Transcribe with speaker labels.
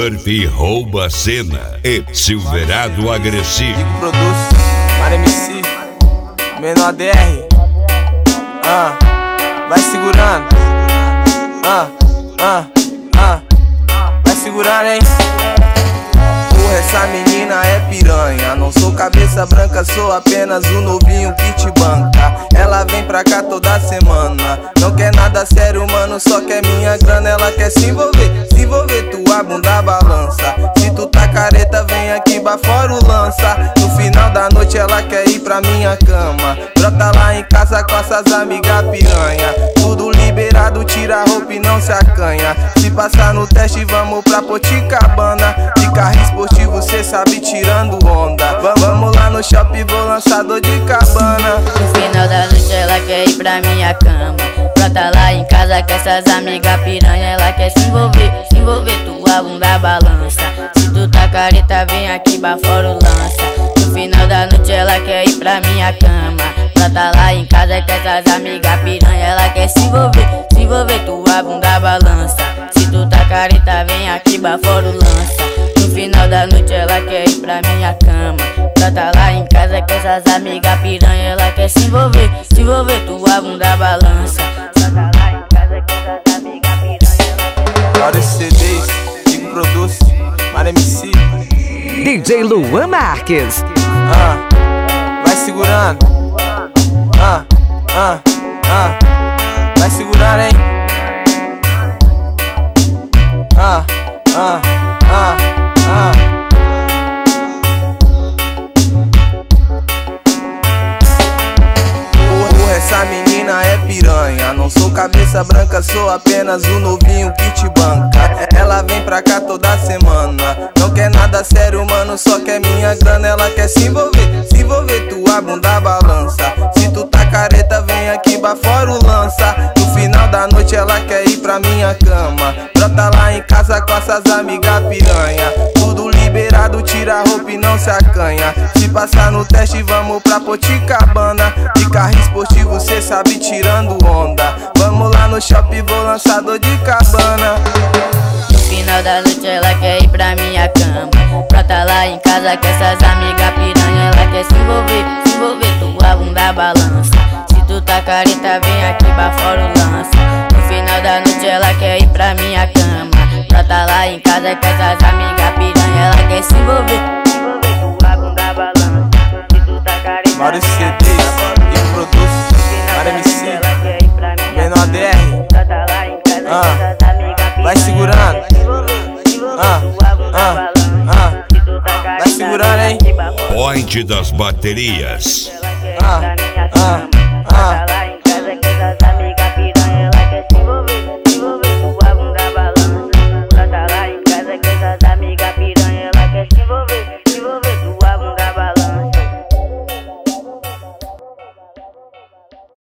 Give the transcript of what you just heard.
Speaker 1: Surf rouba a cena e Silverado agressivo.
Speaker 2: Rico produz, Mar MC, menor DR. Vai segurando. Vai segurando, hein? Porra, essa menina é piranha. Não sou cabeça branca, sou apenas o novinho que te banca. Ela vem pra cá toda semana. Não quer nada sério, mano, só quer minha grana. Ela quer se envolver, tua bunda balança. Se tu tá careta, vem aqui fora o lança. No final da noite ela quer ir pra minha cama. Brota lá em casa com essas amigas piranha. Tudo liberado, tira a roupa e não se acanha. Se passar no teste, vamos pra Poticabana. De carro esportivo, cê sabe, tirando onda. Vamos lá no shopping, vou lançar dor de cabana.
Speaker 3: No final da noite ela quer ir pra minha cama. Brota lá em casa com essas amigas piranha. Ela quer se envolver, tua bunda balança. Se tu tá careta, vem aqui fora o lança. No final da noite ela quer ir pra minha cama. Brota lá em casa com essas amigas piranha. Ela quer se envolver, tua bunda balança. Se tu tá careta, vem aqui fora o lança. No final da noite ela quer ir pra minha cama. Brota lá em casa com essas amigas piranha. Ela quer se envolver, tua bunda balança. Brota lá em casa com essas amigas piranha.
Speaker 2: Vários CDs, Rico produz, Mar MC,
Speaker 4: DJ Luan Marques.
Speaker 2: Vai segurando. Vai segurando, hein? Porra, essa menina é piranha. Não sou cabeça branca, sou apenas o novinho que te banca. Ela vem pra cá toda semana. Não quer nada sério, mano, só quer minha grana. Ela quer se envolver, tua bunda balança. Se tu tá careta, vem aqui fora o lança. No final da noite ela quer ir pra minha cama. Brota lá em casa com essas amigas piranha. Tudo liberado, tira a roupa e não se acanha. Se passar no teste, vamos pra Poticabana. De carro esportivo, cê sabe, tirando onda. Vamos lá no shopping, vou lançar dor de cabana.
Speaker 3: No final da noite ela quer ir pra minha cama. Brota lá em casa com essas amigas piranha. Ela quer se envolver, tua bunda balança. Se tu tá careta, vem aqui fora o lança. No final da noite ela quer ir pra minha cama. Brota lá em casa com essas amigas piranha. Ela quer se envolver, tua bunda balança. Se tu tá careta,
Speaker 2: Vários CDs, Rico produz, Mar MC, menor DR. Vai segurando. Vai segurando, hein?
Speaker 1: Point das baterias.